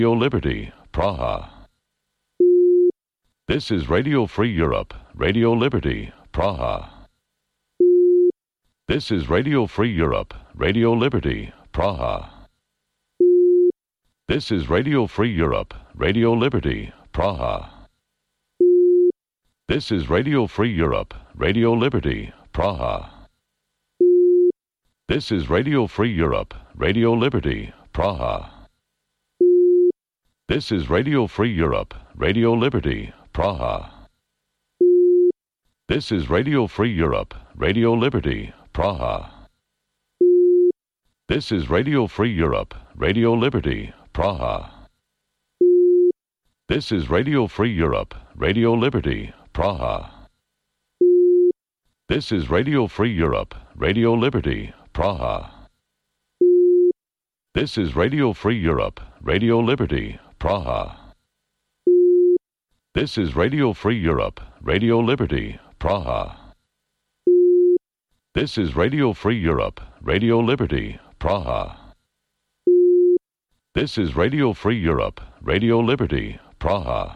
Radio Liberty, Praha. This is Radio Free Europe, Radio Liberty, Praha. This is Radio Free Europe, Radio Liberty, Praha. This is Radio Free Europe, Radio Liberty, Praha. This is Radio Free Europe, Radio Liberty, Praha. This is Radio Free Europe, Radio Liberty, Praha. This is Radio Free Europe, Radio Liberty, Praha. This is Radio Free Europe, Radio Liberty, Praha. This is Radio Free Europe, Radio Liberty, Praha. This is Radio Free Europe, Radio Liberty, Praha. This is Radio Free Europe, Radio Liberty, Praha. This is Radio Free Europe, Radio Liberty, Praha. This is Radio Free Europe, Radio Liberty, Praha. This is Radio Free Europe, Radio Liberty, Praha. This is Radio Free Europe, Radio Liberty, Praha.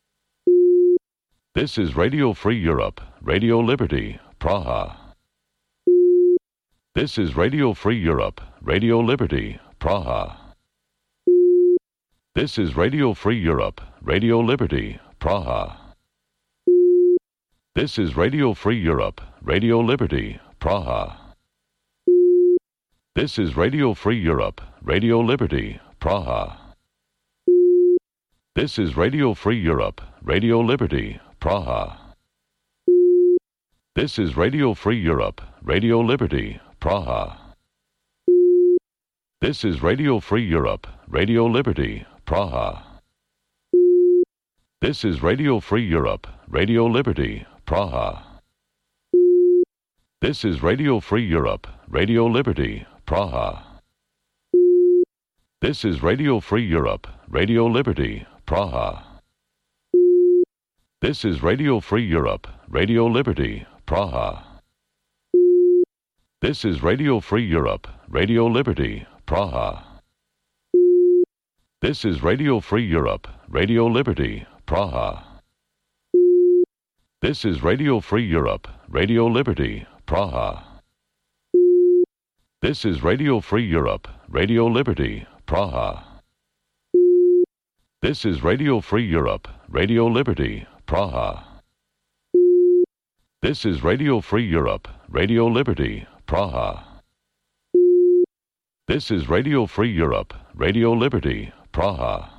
This is Radio Free Europe, Radio Liberty, Praha. This is Radio Free Europe, Radio Liberty, Praha. This is Radio Free Europe, Radio Liberty, Praha. This is Radio Free Europe, Radio Liberty, Praha. This is Radio Free Europe, Radio Liberty, Praha. This is Radio Free Europe, Radio Liberty, Praha. This is Radio Free Europe, Radio Liberty, Praha. This is Radio Free Europe, Radio Liberty, Praha. This is Radio Free Europe, Radio Liberty, Praha. This is Radio Free Europe, Radio Liberty, Praha. This is Radio Free Europe, Radio Liberty, Praha. This is Radio Free Europe, Radio Liberty, Praha. This is Radio Free Europe, Radio Liberty, Praha. This is Radio Free Europe, Radio Liberty, Praha. This is Radio Free Europe, Radio Liberty, Praha. This is Radio Free Europe, Radio Liberty, Praha. This is Radio Free Europe, Radio Liberty, Praha. This is Radio Free Europe, Radio Liberty, Praha. This is Radio Free Europe, Radio Liberty, Praha.